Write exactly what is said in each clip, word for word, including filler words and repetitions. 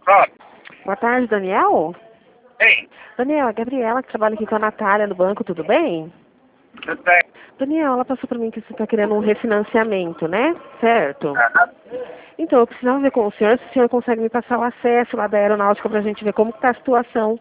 Pronto. Boa tarde, Daniel. Ei, Daniel, a Gabriela, que trabalha aqui com a Natália no banco, tudo bem? tudo bem? Daniel, ela passou para mim que você está querendo um refinanciamento, né? Certo? Aham. Então, eu precisava ver com o senhor se o senhor consegue me passar o acesso lá da aeronáutica para a gente ver como está a situação.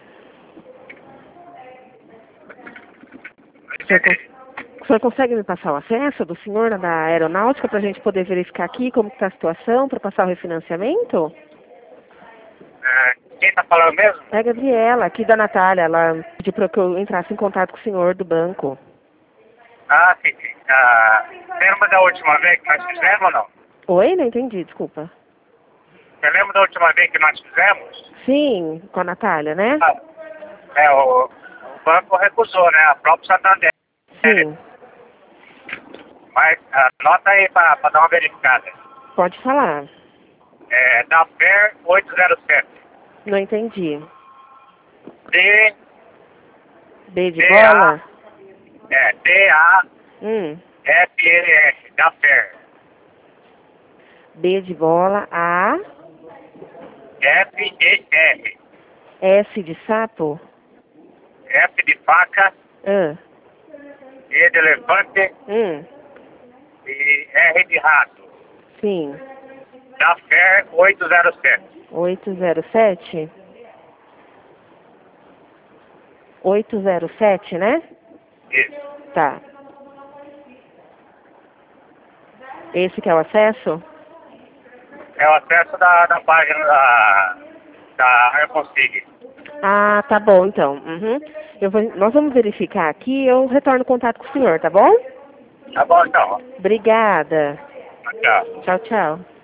O senhor, con- o senhor consegue me passar o acesso do senhor lá da aeronáutica para a gente poder verificar aqui como está a situação para passar o refinanciamento? Ah, quem tá falando mesmo? É a Gabriela, aqui da Natália. Ela pediu para que eu entrasse em contato com o senhor do banco. Ah, sim, sim. Ah, lembra da última vez que nós fizemos ou não? Oi? Não entendi, desculpa. Você lembra da última vez que nós fizemos? Sim, com a Natália, né? Ah, é, o, o banco recusou, né? A própria Santander. Sim. Mas ah, anota aí para dar uma verificada. Pode falar. É da F E R oito zero sete. Não entendi. D, B de D, A, bola? é, D, A, Hum. F, L, S, da F E R. B de bola, A, F, E, R. S de sapo, F de faca, A, E de elefante hum. e R de rato. Sim. Da F E R oito zero sete. oito zero sete? oito zero sete, né? Isso. Tá. Esse que é o acesso? É o acesso da, da página da, da AirPosig. Ah, tá bom então. Uhum. Eu vou, nós vamos verificar aqui e eu retorno contato com o senhor, tá bom? Tá bom, então. Obrigada. Tchau. Tchau, tchau.